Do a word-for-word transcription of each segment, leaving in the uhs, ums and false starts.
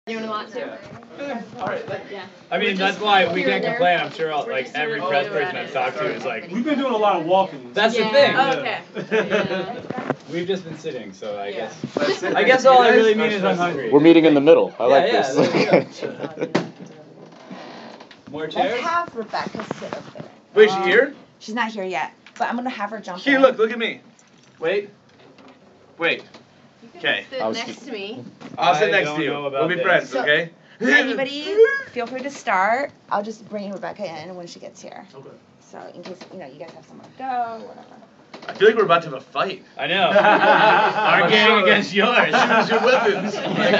You want to watch too? Yeah. All right. Like, yeah. I mean, that's why we can't complain. I'm sure all, like every press person I've talked to is like, we've been doing a lot of walking. That's yeah. the thing. Oh, okay. Yeah. We've just been sitting, so I yeah. guess. I guess all I really mean is I'm hungry. We're meeting in the middle. I yeah, like yeah, this. More chairs? Let's have Rebecca sit up there. Wait, is she here? She's not here yet, but I'm gonna have her jump Here, in. look, look at me. Wait. Wait. Okay. Sit next to me. I'll sit I next don't to you. know about We'll be this. friends, So- okay? Anybody, feel free to start. I'll just bring Rebecca in when she gets here. Okay. So in case you know you guys have somewhere to go, whatever. I feel like we're about to have a fight. I know. Our game against yours. Choose your weapons.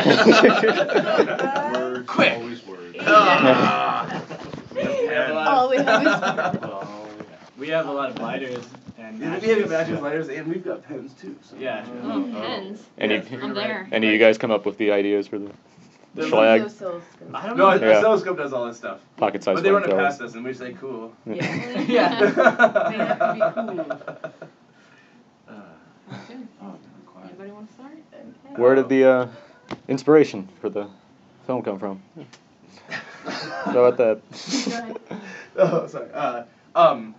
Words, Quick. always words. Ah. We have a lot All of, we have is Oh, we have a lot of lighters and We have matches. matches, lighters, and we've got pens too. So. Yeah. Oh, pens. Any, I'm there. any of you guys come up with the ideas for the The schlag? I don't No, know. the Yeah. oscilloscope does all this stuff. Pocket size But they run it flamethrower. past us, and we say cool. Yeah. Yeah. They have to be cool. Uh, Good. oh, Anybody want to start? Okay. Where did the uh, inspiration for the film come from? How about that? Go ahead. oh, sorry. Uh, um.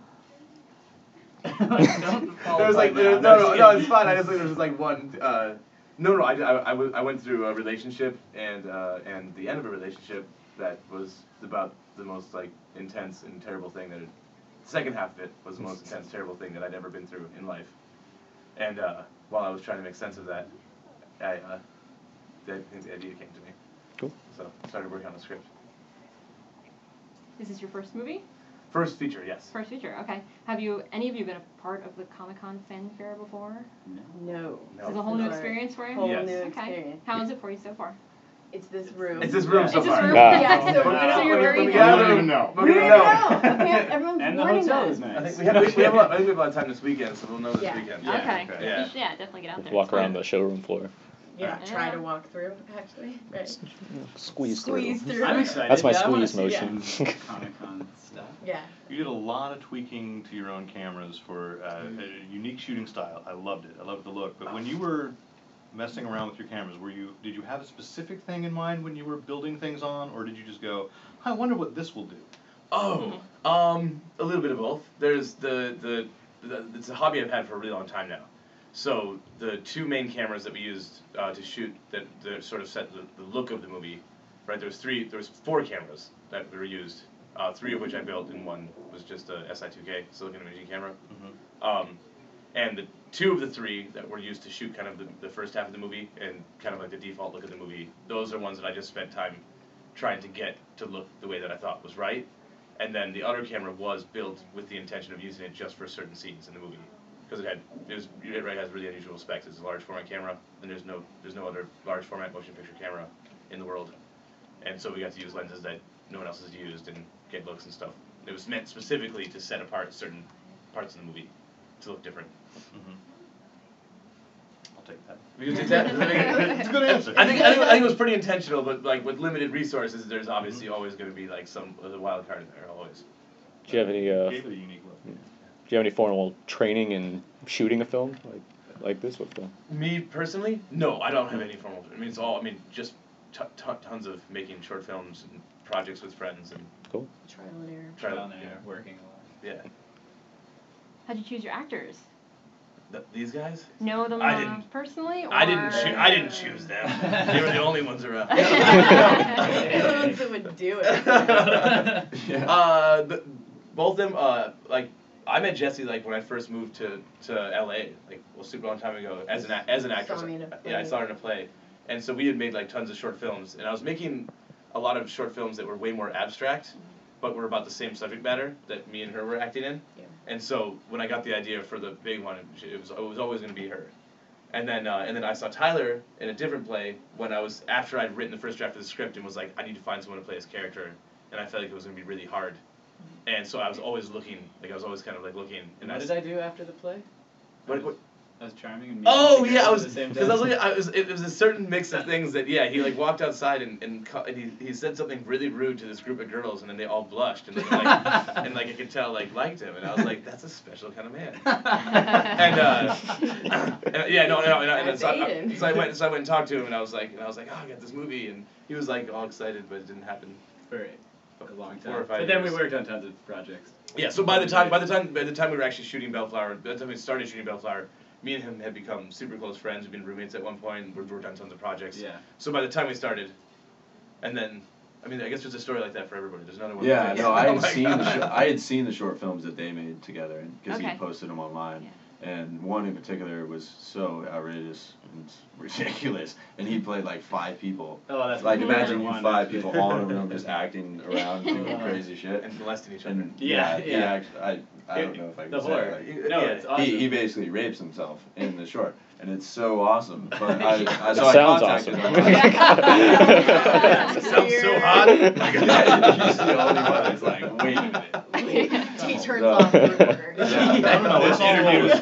Don't fall There was like apart there, now. no no no it's fine. I just there was just like one. Uh, no no I, I, I, w- I went through a relationship and uh, and the end of a relationship that was about the most like intense and terrible thing that it, the second half of it was the most intense terrible thing that I'd ever been through in life. And uh, while I was trying to make sense of that, I uh, the, I think the idea came to me. Cool. So I started working on the script. Is this your first movie? First feature, yes. First feature, okay. Have you, any of you been a part of the Comic-Con fanfare before? No. No. This is a whole new Sorry. experience for you? Whole Yes. new Okay. experience. How is it for you so far? It's this room. It's this room It's so It's this far. room? Ah. Yeah, so, But- so you're but- very but we We gotta- don't even know. We're We gonna don't know. even know. Okay, everyone's And the warning hotel us. is nice. I think we have, we, we have a lot, I think we have a lot of time this weekend, so we'll know this Yeah. weekend. Yeah, okay. okay. Yeah. You should, yeah, definitely get out there. Walk It's around fun. the showroom floor. Yeah, Yeah. try to walk through, actually. Right. Squeeze, Squeeze through. through. I'm excited. That's my yeah, I wanna squeeze see motion. Comic Con stuff. Yeah. You did a lot of tweaking to your own cameras for uh, a unique shooting style. I loved it. I loved the look. But when you were messing around with your cameras, were you did you have a specific thing in mind when you were building things on, or did you just go, I wonder what this will do? Oh, um, a little bit of both. There's the, the, the, it's a hobby I've had for a really long time now. So the two main cameras that we used uh, to shoot that, that sort of set the, the look of the movie, right? There was three, there was four cameras that were used, uh, three of which I built, and one was just a S I two K silicon imaging camera. Mm-hmm. Um, and the two of the three that were used to shoot kind of the, the first half of the movie and kind of like the default look of the movie, those are ones that I just spent time trying to get to look the way that I thought was right. And then the other camera was built with the intention of using it just for certain scenes in the movie, because it had it, was, it has really unusual specs. It's a large format camera, and there's no there's no other large format motion picture camera in the world, and so we got to use lenses that no one else has used and get looks and stuff. It was meant specifically to set apart certain parts of the movie to look different. Mm-hmm. I'll take that. We can take that. It's a good answer. I think, I think I think it was pretty intentional, but like with limited resources, there's obviously always going to be like some a wild card in there always. Do you have any? Uh, Gave it a unique look. do you have any formal training in shooting a film like like this? What's the? Me personally, no, I don't have any formal. I mean, it's all. I mean, just t- t- tons of making short films and projects with friends and Cool. Trial and error. try to Down yeah, there, working a lot. yeah. How'd you choose your actors? Th- these guys? Know them I uh, didn't- personally? Or... I didn't choose. I didn't choose them. They were the only ones around. They're the ones that would do it. Yeah. Uh, the, both of them. Uh, like I met Jessie like when I first moved to, to L A. Like well, super long time ago as an a- as an actress. Saw me in a Yeah, I play. saw her in a play, and so we had made like tons of short films, and I was making a lot of short films that were way more abstract, but were about the same subject matter that me and her were acting in. Yeah. And so when I got the idea for the big one, it was it was always going to be her. And then uh, and then I saw Tyler in a different play when I was after I'd written the first draft of the script and was like, I need to find someone to play his character, and I felt like it was going to be really hard. And so I was always looking, like I was always kind of like looking. And What I did s- I do after the play? What, what, as charming and mean Oh to yeah, I girls was at the same because I was time? looking. I was it was a certain mix of things that yeah. He like walked outside and and, co- and he he said something really rude to this group of girls, and then they all blushed and then like and like I could tell like liked him, and I was like, that's a special kind of man. and uh, and, yeah, no, no, no, and, and so, I, Aiden. so I went so I went and talked to him, and I was like, and I was like, oh, I got this movie, and he was like all excited, but it didn't happen. For a long Four time. or five But then we years. worked on tons of projects. Yeah, so by the time by the time by the time we were actually shooting Bellflower, by the time we started shooting Bellflower, me and him had become super close friends. We've been roommates at one point, and we've worked on tons of projects. Yeah. So by the time we started, and then, I mean, I guess there's a story like that for everybody. There's another one. Yeah, like no, this. I Oh had my seen the God. sh- I had seen the short films that they made together, because Okay. he posted them online. Yeah. And one in particular was so outrageous and ridiculous, and he played like five people. Oh, that's Like my imagine favorite you one, five actually. people all in a room just acting around doing Uh, crazy shit. And molesting each other. And Yeah, yeah, he yeah. act- I I don't know if I The can horror. say it, like, No, Yeah. it's awesome. he he basically rapes himself in the short, and it's so awesome. But I, I so Sounds I contacted awesome. him. That sounds so hot. Yeah, he's the only one that's like, wait a minute. He turns No. off the recorder. Yeah, No, no, no, this it's all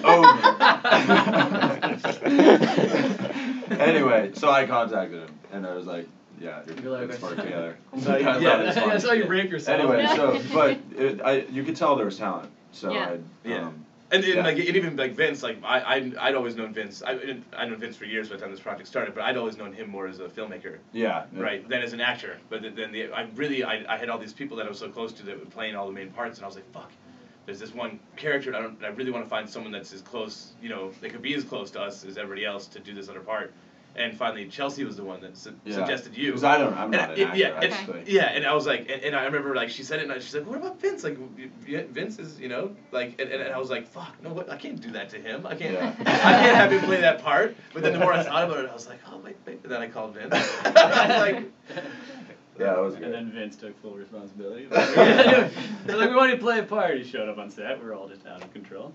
interview is over. Anyway, so I contacted him, and I was like, yeah, You're you're, like, let's work together. So you- I thought yeah, it was fun. that's how you rape yourself. Anyway, Yeah. so, but it, I, you could tell there was talent, so Yeah. I, Yeah. um, And, and Yeah. like and even like Vince, like I I I'd always known Vince. I I known Vince for years by the time this project started, but I'd always known him more as a filmmaker, yeah. right, than as an actor. But th- then the I really I, I had all these people that I was so close to that were playing all the main parts, and I was like, fuck. There's this one character, and I don't. I really want to find someone that's as close, you know, that could be as close to us as everybody else to do this other part. And finally, Chelsea was the one that su- Yeah. suggested you. Because I don't, I'm not And an it- actor, yeah, I and- just like, Yeah, and I was like, and, and I remember like she said it, and she's like, "What about Vince? Like, y- y- Vince is, you know, like," and, and, and I was like, "Fuck, no, what? I can't do that to him. I can't, Yeah. I can't have him play that part." But then the more I thought about it, I was like, "Oh wait, wait." And then I called Vince. I was like, yeah, that was And good. then Vince took full responsibility. They're like, we want you to play a part. He showed up on set. We were all just out of control.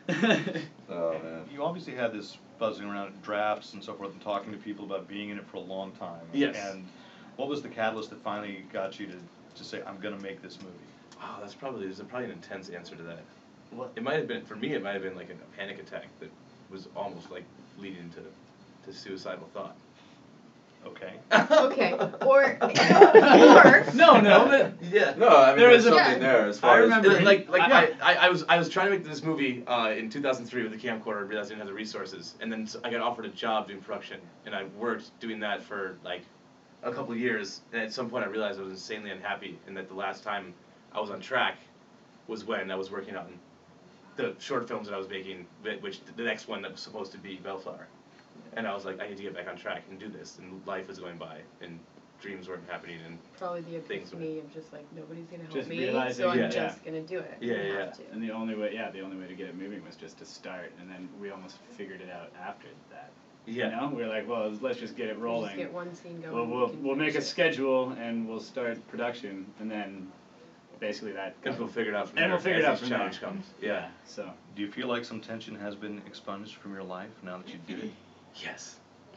Oh, man. You obviously had this buzzing around at drafts and so forth and talking to people about being in it for a long time. Yes. And what was the catalyst that finally got you to, to say, I'm going to make this movie? "Wow, that's probably there's a, probably an intense answer to that." What? It might have been for me. It might have been like a panic attack that was almost like leading to to suicidal thought. Okay. Okay. Or, or, No, no, but Yeah. No, I mean, There there's was a- something there as I far remember- as. like like I- I, I, I was I was trying to make this movie uh, in two thousand three with the camcorder, realized I didn't have the resources, and then so I got offered a job doing production, and I worked doing that for like a couple of years, and at some point I realized I was insanely unhappy, and that the last time I was on track was when I was working on the short films that I was making, whi- which the next one that was supposed to be Bellflower, and I was like, I need to get back on track and do this, and life was going by, and dreams weren't happening, and probably the Things epiphany of just like, nobody's gonna help Just me, realizing, so I'm yeah. just gonna do it. Yeah, I yeah, have to. And the only way, yeah, the only way to get it moving was just to start, and then we almost figured it out after that. yeah. You know, we were like, well, let's just get it You rolling. Just get one scene going. We'll you we'll, can we'll make a finish it. schedule and we'll start production, and then basically that. And we'll figure it out from And there. we'll figure it as out each from challenge there. comes. Yeah. So. Do you feel like some tension has been expunged from your life now that you did it? Yes.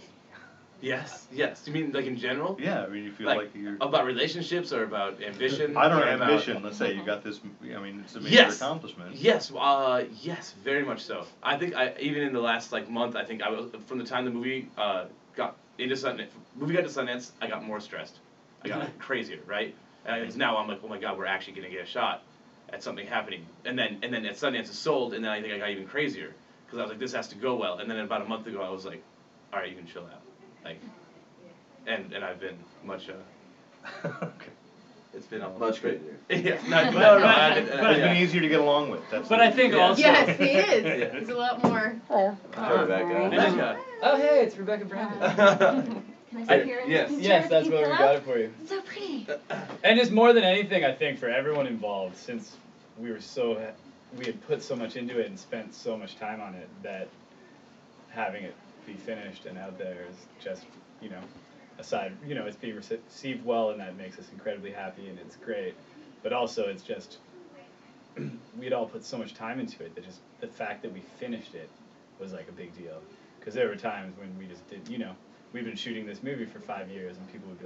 Yes. Yes. You mean like in general? Yeah, I mean, you feel Like, like, you're. About relationships or about ambition? I don't or know, about- ambition, let's say you got this, I mean, it's a major Yes. accomplishment. Yes. Uh, yes. Very much so. I think I even in the last like month, I think I was from the time the movie uh got into Sundance, movie got to Sundance, I got more stressed. I got crazier, right? And it's now I'm like, oh my god, we're actually gonna get a shot at something happening. And then and then at Sundance it's sold, and then I think I got even crazier because I was like, this has to go well. And then about a month ago, I was like, all right, you can chill out, like. And and I've been much uh, Okay. it's been all Much crazier. yeah, no, no, no. I, But I, it's yeah. been easier to get along with, that's. But the- I think Yeah. also. Yes, he is. Yeah. He's a lot more. Hello. Hi, Rebecca. And just- Yeah. oh hey, it's Rebecca Brandon. Can I I- sit here? yes. Yes, that's what we got it for you. It's so pretty. And just more than anything, I think for everyone involved, since we were so, we had put so much into it and spent so much time on it, that having it be finished and out there is just, you know, aside, you know, it's being rece- received well, and that makes us incredibly happy, and it's great. But also, it's just, we'd all put so much time into it that just the fact that we finished it was like a big deal. Because there were times when we just did, you know, we've been shooting this movie for five years, and people would be like,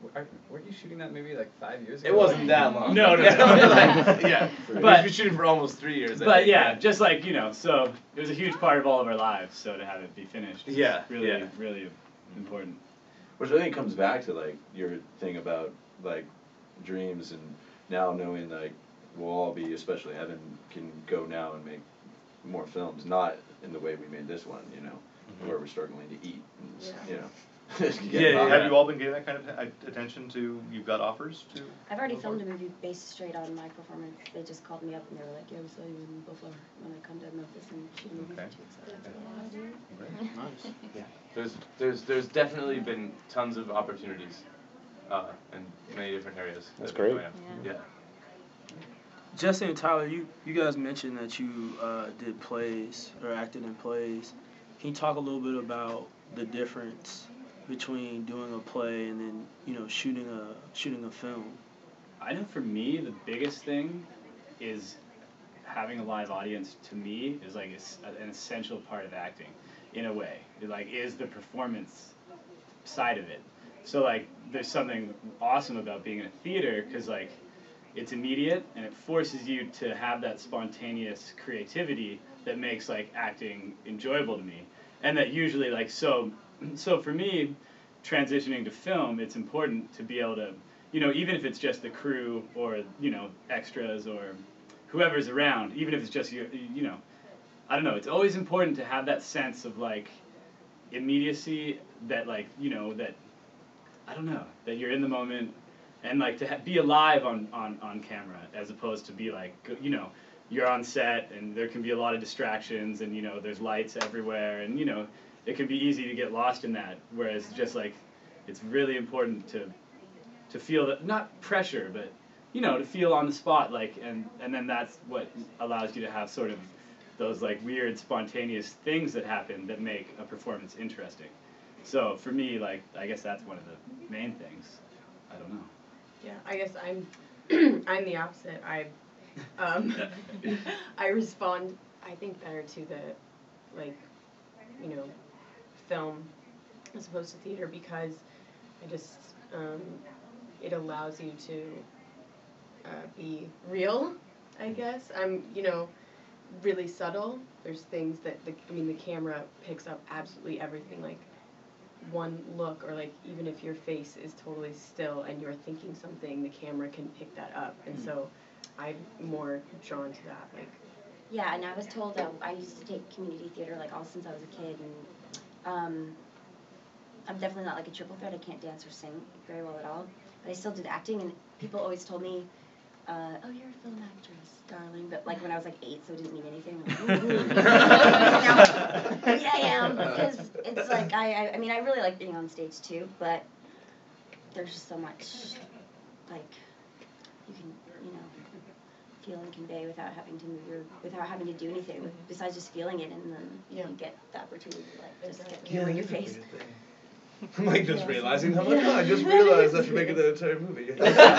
are, weren't you shooting that maybe like five years ago? It wasn't that long. No, no, no. Like, yeah, But- we've been shooting for almost three years. I But think, yeah, just like, you know, so it was a huge part of all of our lives, so to have it be finished is Yeah, really, yeah. really important. Which I think comes back to like your thing about like dreams and now knowing like we'll all be, especially Evan, can go now and make more films, not in the way we made this one, you know, Mhm. where we're struggling to eat, and, s- Yeah. you know. Yeah, Get by. yeah. Have you all been giving that kind of a- attention to, you've got offers to? I've already go filmed a forward? movie based straight on my performance. They just called me up and they were like, yeah, we saw you in Buffalo when I come to Memphis and shoot a movie Okay. for two weeks. So that's what I wanna do. Great, nice. Yeah, there's there's there's definitely been tons of opportunities, uh, in many different areas. That's that we're great. going after. Yeah. Yeah. Justin and Tyler, you, you guys mentioned that you uh, did plays or acted in plays. Can you talk a little bit about the difference between doing a play and then, you know, shooting a shooting a film? I know for me, the biggest thing is having a live audience, to me, is like es- an essential part of acting, in a way. It like is the performance side of it. So like, there's something awesome about being in a theater, because like, it's immediate and it forces you to have that spontaneous creativity that makes like acting enjoyable to me. And that usually like, so, so for me, transitioning to film, it's important to be able to, you know, even if it's just the crew or, you know, extras or whoever's around, even if it's just you, you know, I don't know, it's always important to have that sense of like immediacy that like, you know, that, I don't know, that you're in the moment and like to ha- be alive on, on, on camera as opposed to be like, you know, you're on set and there can be a lot of distractions and, you know, there's lights everywhere and, you know, it can be easy to get lost in that. Whereas just like, it's really important to to feel that, not pressure, but, you know, to feel on the spot, like, and, and then that's what allows you to have sort of those like weird spontaneous things that happen that make a performance interesting. So for me, like, I guess that's one of the main things. I don't know. Yeah, I guess I'm I'm the opposite. I um I respond I think better to the like, you know, film as opposed to theater because I just um it allows you to uh, be real, I guess. I'm, you know, really subtle. There's things that the I mean the camera picks up absolutely everything, like one look or like even if your face is totally still and you're thinking something, the camera can pick that up. And so I'm more drawn to that. Like Yeah, and I was told that I used to take community theater like all since I was a kid, and um, I'm definitely not like a triple threat. I can't dance or sing very well at all, but I still did acting, and people always told me, uh, "Oh, you're a film actress, darling." But like when I was like eight, so it didn't mean anything. Like, now, yeah, I am because it's like I, I, I mean, I really like being on stage too, but there's just so much like you can, you know, feel and convey without having to move your, without having to do anything, with, besides just feeling it, and then Yeah. you get the opportunity to like just get Exactly. camera in your face. I'm like just Yeah. realizing, I'm like, oh, I just realized I should make it the entire movie.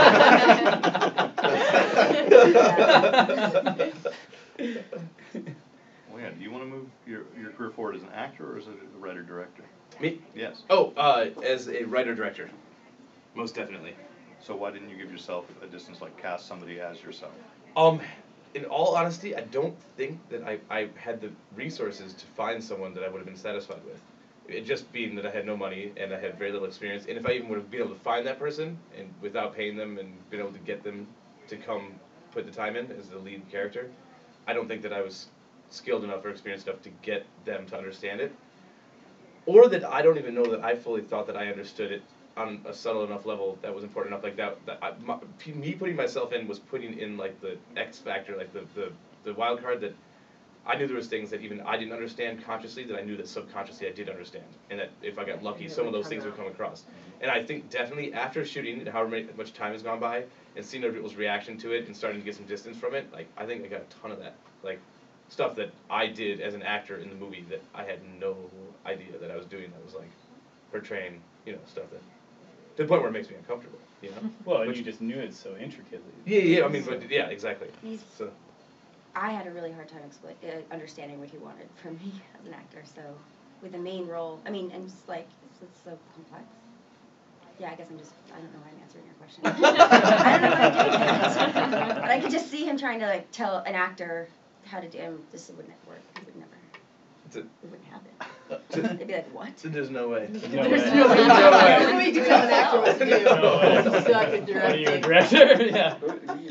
Well, yeah, do you wanna move your, your career forward as an actor or as a writer-director? Me? Yes. Oh, uh, as a writer director, most definitely. So why didn't you give yourself a distance, like cast somebody as yourself? Um, in all honesty, I don't think that I, I had the resources to find someone that I would have been satisfied with. It just being that I had no money and I had very little experience, and if I even would have been able to find that person and without paying them and been able to get them to come put the time in as the lead character, I don't think that I was skilled enough or experienced enough to get them to understand it. Or that I don't even know that I fully thought that I understood it on a subtle enough level that was important enough. Like that, that I, my, p- me putting myself in was putting in like the X factor, like the, the, the wild card that I knew there was things that even I didn't understand consciously that I knew that subconsciously I did understand. And that if I got lucky, It some of would those come things would out. come across. And I think definitely after shooting and however many, much time has gone by and seeing other people's reaction to it and starting to get some distance from it, like I think I got a ton of that. Like stuff that I did as an actor in the movie that I had no idea that I was doing, that was like portraying, you know, stuff that, to the point where it makes me uncomfortable, you know? Well, and Which- you just knew it so intricately. Yeah, yeah, I mean, but, yeah, exactly. He's- So, I had a really hard time expli- uh, understanding what he wanted from me as an actor. So with the main role, I mean, and just like it's, it's so complex. yeah, I guess I'm just, I don't know why I'm answering your question. I don't know what I'm doing yet. But I could just see him trying to like tell an actor how to do, and this wouldn't work. It would never, It's a, it wouldn't happen. They'd be like, what? there's no way. No There's way. no way. No way. The only way to become an actor was to do. No way. You suck at What are you, a directing. director? Yeah. What are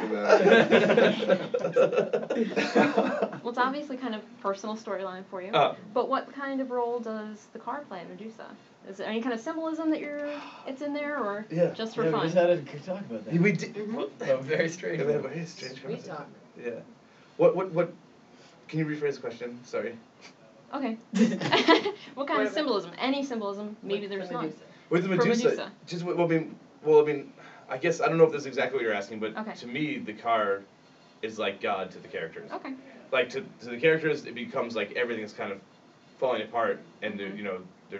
you talking about? Well, it's obviously kind of personal storyline for you. Uh, But what kind of role does the car play in Medusa? Is there any kind of symbolism that you're it's in there, or Yeah. just for Yeah, fun? we just had a good talk about that. we did. Mhm. Oh, very strange. Yeah, we had a very strange We conversation. talk. Yeah. What what what? Can you rephrase the question? Sorry. Okay. What kind of symbolism? Any symbolism? Maybe Like there's for none. Medusa. With the For Medusa, Medusa. just well, I mean, well, I mean, I guess I don't know if this is exactly what you're asking, but Okay. to me, the car is like God to the characters. Okay. Like to to the characters, it becomes like everything's kind of falling apart, and they're, you know they're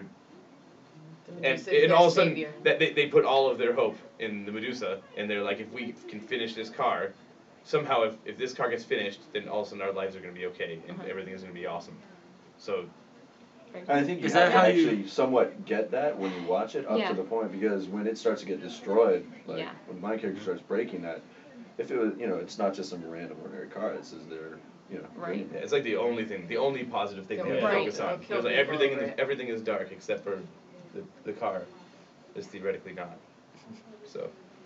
The and Medusa is and their all of a sudden savior. that they they put all of their hope in the Medusa, and they're like, if we can finish this car, somehow if if this car gets finished, then all of a sudden our lives are gonna be okay, and Uh-huh. everything is gonna be awesome. So Very And I think you Is have that to how you- actually somewhat get that when you watch it up Yeah. to the point, because when it starts to get destroyed, like Yeah. when my character starts breaking that, if it was, you know, it's not just some random ordinary car, it's is their, you know, Right. dream. yeah, it's like the only thing, the only positive thing They'll they have to Right. focus on. they'll kill Because like people everything, over in the, it. everything is dark except for the the car is theoretically not. So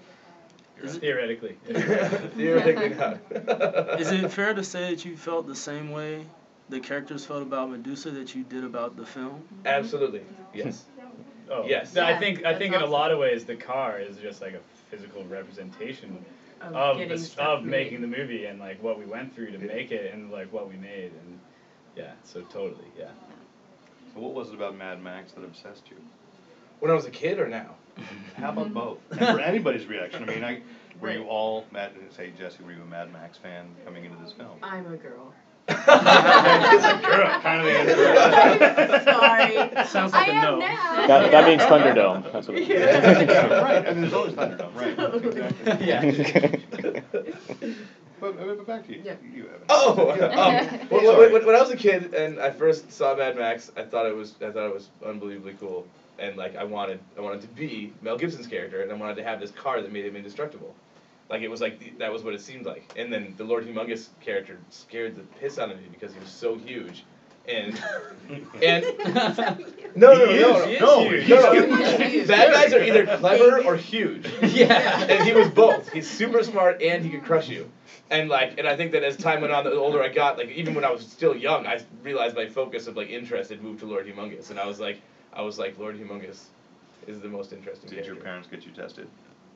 Just theoretically. theoretically not. Is it fair to say that you felt the same way the characters felt about Medusa that you did about the film? Absolutely. Yes. Oh, Yes. no, I Yeah, think I that's think in a awesome. lot of ways the car is just like a physical representation Of of getting the, s- stuff of made. making the movie and like what we went through to make it and like what we made and yeah, so totally, yeah. So what was it about Mad Max that obsessed you? When I was a kid or now? How about both? And for anybody's reaction, I mean, I, were you all Mad? Say, Jesse, were you a Mad Max fan coming into this film? I'm a girl. It's a girl, kind of the Sorry. Sounds like I a am no. now. That, that means Thunderdome. That's what it Yeah. Right, and there's always Thunderdome, right? Exactly. But, but back to you. Yeah. You haven't. Oh, Yeah. um, when, Sorry. when, when I was a kid and I first saw Mad Max, I thought it was I thought it was unbelievably cool, and like I wanted I wanted to be Mel Gibson's character, and I wanted to have this car that made him indestructible. Like it was like the, that was what it seemed like. And then the Lord Humongous character scared the piss out of me because he was so huge, and and no no He no is, no he is no huge. no, He no. is Bad huge. guys are either clever or huge. Yeah. And he was both. He's super smart and he could crush you. And like, and I think that as time went on, the older I got, like even when I was still young, I realized my focus of like interest had moved to Lord Humongous, and I was like, I was like, Lord Humongous is the most interesting. Did your character. parents get you tested?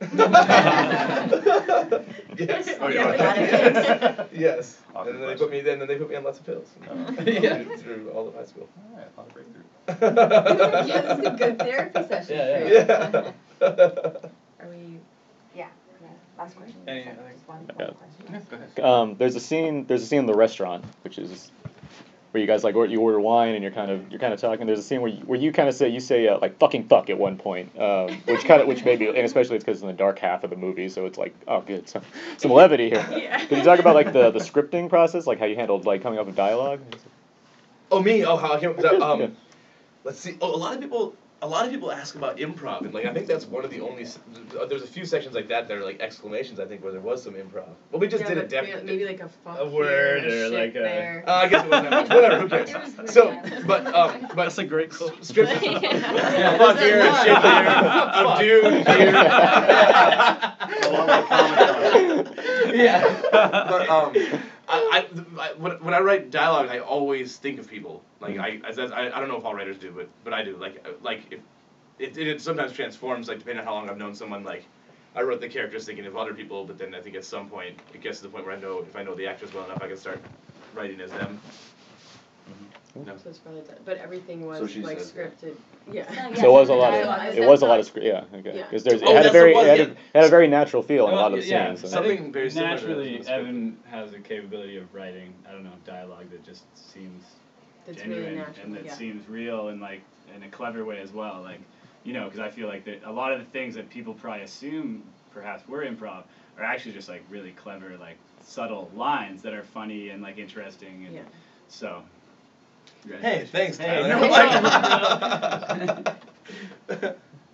Yes. Oh, yeah. Yes. Awkward And then they question. put me. Then then they put me on lots of pills. Yeah. Through all of high school. All right, a lot of breakthrough. Yeah, this is a good therapy session. Yeah, for you. Yeah. Are we, yeah, yeah, last question? Any Just other- one, Yeah. one question. Yeah, go ahead. Um, there's a scene. There's a scene in the restaurant, which is where you guys like or, you order wine and you're kind of you're kind of talking. There's a scene where you, where you kind of say you say uh, like fucking fuck at one point, um, which kind of which maybe and especially it's because it's in the dark half of the movie, so it's like oh good some, some levity here. Yeah. Can you talk about like the the scripting process, like how you handled like coming up with dialogue? Oh me? Oh how I came up with that? Yeah. Um, let's see. Oh, a lot of people. A lot of people ask about improv, and like I think that's one of the only. s- There's a few sections like that that are like exclamations. I think where there was some improv. Well, we just Yeah, did but it definitely. Maybe like a fuck A word here, or shit like a- there. Uh, I guess it wasn't that much. Whatever, who cares? It was pretty So, bad. but um, but That's a great quote. script. Yeah. Yeah, fuck here, shit here, a dude here. Along with Comic-Con. Yeah. But um, I, I, I when, when I write dialogue, I always think of people. Like I, I, I, I don't know if all writers do, but but I do. Like like if it, it, it sometimes transforms. Like depending on how long I've known someone, like. I wrote the characters thinking of other people, but then I think at some point it gets to the point where I know if I know the actors well enough, I can start writing as them. No. So it's probably that, but everything was So she like says that. scripted. Yeah. No, So it was a lot Dialogue. of it was a lot of script. Yeah, okay. Yeah. Because there's it Oh, had a that's very what it it had, was, a, had a very natural feel in a Well, lot of the yeah, scenes. I so- Something think very similar to naturally the script. Evan has a capability of writing, I don't know, dialogue that just seems That's genuine really natural. and that yeah. seems real and like in a clever way as well. Like, you know, because I feel like that a lot of the things that people probably assume perhaps were improv are actually just like really clever, like subtle lines that are funny and like interesting. And Yeah. so. Hey, thanks, Hey, Tyler. no Like-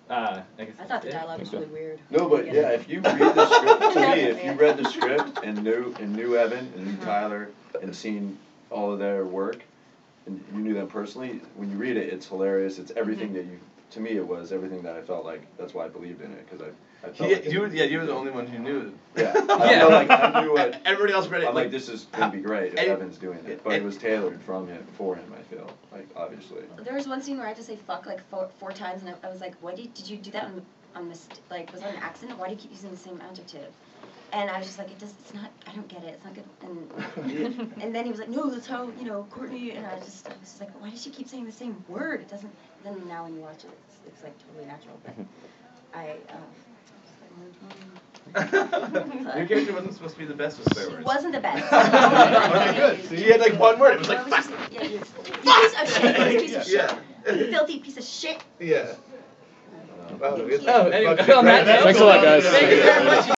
Uh, I guess I thought the that's it. dialogue was so. really weird. No, but yeah, if you read the script, to me, if you read the script and knew and knew Evan and knew Tyler and seen all of their work, and you knew them personally, when you read it, it's hilarious. It's everything that you. To me, it was everything that I felt like. That's why I believed in it, because I, I felt He, like you, it, yeah, you were the only one who knew. Yeah, I Yeah. felt like I knew what. Everybody else read it. I'm like, this is gonna be great if and- Evan's doing it, but it was tailored from him for him. I feel like obviously. There was one scene where I had to say fuck like four, four times, and I, I was like, "Why did did you do that on on mis- like was that an accident? Why do you keep using the same adjective?" And I was just like, "It does. It's not. I don't get it. It's not good." And and then he was like, "No, that's how you know Courtney." And I just I was just like, "Why does she keep saying the same word? It doesn't." Then now when you watch it, it's, it's like totally natural. But I. Uh, Your character wasn't supposed to be the best with swear She words. wasn't the best. Okay, good. So you had like one word. It was like, What fuck. was she saying? Yeah, you piece of shit. You piece of Yeah. shit. Filthy piece of shit. Yeah. Wow, Oh, anyway, on that note, Thanks a lot, guys. Thank you very much.